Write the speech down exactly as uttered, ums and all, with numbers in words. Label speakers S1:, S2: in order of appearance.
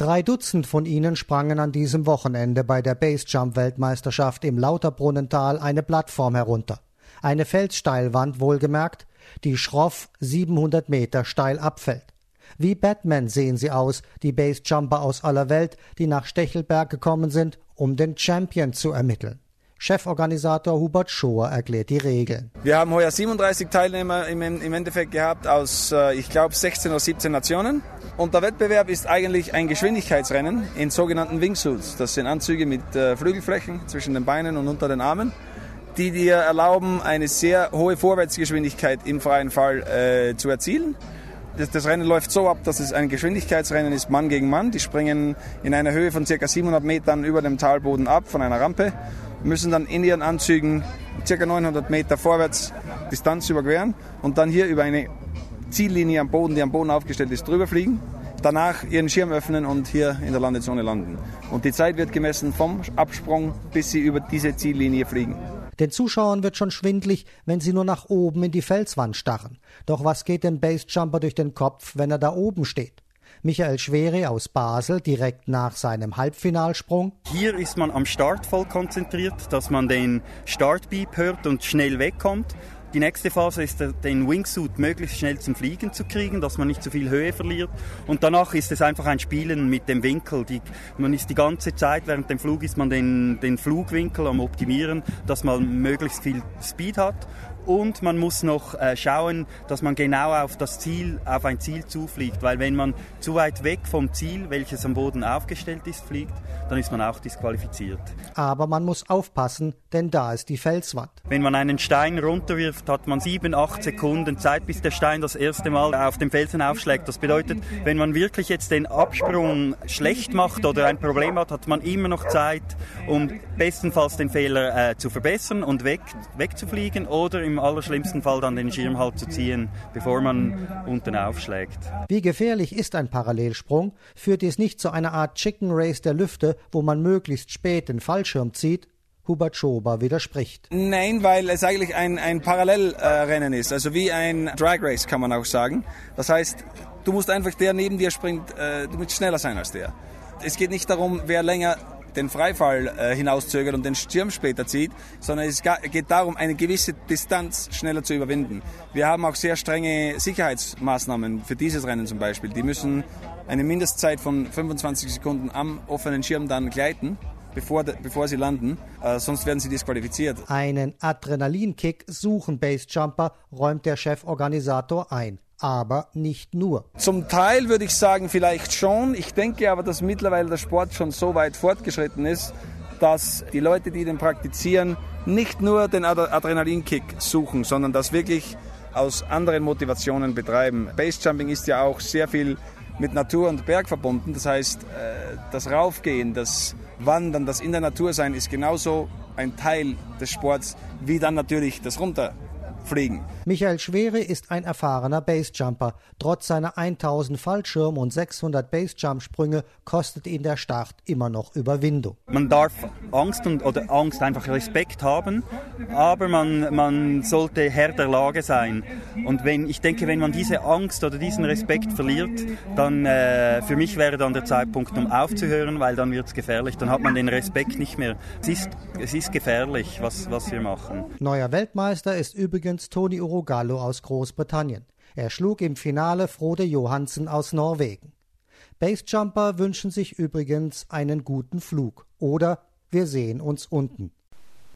S1: Drei Dutzend von ihnen sprangen an diesem Wochenende bei der Basejump-Weltmeisterschaft im Lauterbrunnental eine Plattform herunter. Eine Felssteilwand wohlgemerkt, die schroff siebenhundert Meter steil abfällt. Wie Batman sehen sie aus, die Basejumper aus aller Welt, die nach Stechelberg gekommen sind, um den Champion zu ermitteln. Cheforganisator Hubert Schohr erklärt die Regeln.
S2: Wir haben heuer siebenunddreißig Teilnehmer im, im Endeffekt gehabt aus, ich glaube, sechzehn oder siebzehn Nationen. Und der Wettbewerb ist eigentlich ein Geschwindigkeitsrennen in sogenannten Wingsuits. Das sind Anzüge mit äh, Flügelflächen zwischen den Beinen und unter den Armen, die dir erlauben, eine sehr hohe Vorwärtsgeschwindigkeit im freien Fall äh, zu erzielen. Das, das Rennen läuft so ab, dass es ein Geschwindigkeitsrennen ist, Mann gegen Mann. Die springen in einer Höhe von ca. siebenhundert Metern über dem Talboden ab von einer Rampe, müssen dann in ihren Anzügen ca. neunhundert Meter vorwärts Distanz überqueren und dann hier über eine Ziellinie am Boden, die am Boden aufgestellt ist, drüber fliegen, danach ihren Schirm öffnen und hier in der Landezone landen. Und die Zeit wird gemessen vom Absprung, bis sie über diese Ziellinie fliegen.
S1: Den Zuschauern wird schon schwindlig, wenn sie nur nach oben in die Felswand starren. Doch was geht dem Basejumper durch den Kopf, wenn er da oben steht? Michael Schwere aus Basel, direkt nach seinem Halbfinalsprung.
S3: Hier ist man am Start voll konzentriert, dass man den Startbeep hört und schnell wegkommt. Die nächste Phase ist, den Wingsuit möglichst schnell zum Fliegen zu kriegen, dass man nicht zu viel Höhe verliert. Und danach ist es einfach ein Spielen mit dem Winkel. Die, man ist die ganze Zeit, während dem Flug ist man den, den Flugwinkel am Optimieren, dass man möglichst viel Speed hat. Und man muss noch äh, schauen, dass man genau auf das Ziel, auf ein Ziel zufliegt. Weil wenn man zu weit weg vom Ziel, welches am Boden aufgestellt ist, fliegt, dann ist man auch disqualifiziert.
S1: Aber man muss aufpassen, denn da ist die Felswand.
S3: Wenn man einen Stein runterwirft, hat man sieben, acht Sekunden Zeit, bis der Stein das erste Mal auf dem Felsen aufschlägt. Das bedeutet, wenn man wirklich jetzt den Absprung schlecht macht oder ein Problem hat, hat man immer noch Zeit, um bestenfalls den Fehler äh, zu verbessern und weg, wegzufliegen oder im allerschlimmsten Fall dann den Schirm halt zu ziehen, bevor man unten aufschlägt.
S1: Wie gefährlich ist ein Parallelsprung? Führt dies nicht zu einer Art Chicken Race der Lüfte, wo man möglichst spät den Fallschirm zieht? Hubert Schober widerspricht.
S2: Nein, weil es eigentlich ein, ein Parallelrennen äh, ist, also wie ein Drag Race kann man auch sagen. Das heißt, du musst einfach, der neben dir springt, äh, du musst schneller sein als der. Es geht nicht darum, wer länger den Freifall äh, hinauszögert und den Schirm später zieht, sondern es geht darum, eine gewisse Distanz schneller zu überwinden. Wir haben auch sehr strenge Sicherheitsmaßnahmen für dieses Rennen zum Beispiel. Die müssen eine Mindestzeit von fünfundzwanzig Sekunden am offenen Schirm dann gleiten, bevor, bevor sie landen, äh, sonst werden sie disqualifiziert.
S1: Einen Adrenalinkick suchen Basejumper, räumt der Cheforganisator ein. Aber nicht nur.
S2: Zum Teil würde ich sagen, vielleicht schon. Ich denke aber, dass mittlerweile der Sport schon so weit fortgeschritten ist, dass die Leute, die den praktizieren, nicht nur den Adrenalinkick suchen, sondern das wirklich aus anderen Motivationen betreiben. Basejumping ist ja auch sehr viel mit Natur und Berg verbunden. Das heißt, das Raufgehen, das Wandern, das in der Natur sein, ist genauso ein Teil des Sports wie dann natürlich das Runter. Fliegen.
S1: Michael Schwere ist ein erfahrener Basejumper. Trotz seiner tausend Fallschirm- und sechshundert Basejump-Sprünge kostet ihn der Start immer noch Überwindung.
S3: Man darf Angst und, oder Angst einfach Respekt haben, aber man, man sollte Herr der Lage sein. Und wenn, ich denke, wenn man diese Angst oder diesen Respekt verliert, dann äh, für mich wäre dann der Zeitpunkt, um aufzuhören, weil dann wird es gefährlich. Dann hat man den Respekt nicht mehr. Es ist, es ist gefährlich, was, was wir machen.
S1: Neuer Weltmeister ist übrigens Toni Urogallo aus Großbritannien. Er schlug im Finale Frode Johansen aus Norwegen. Basejumper wünschen sich übrigens einen guten Flug oder wir sehen uns unten.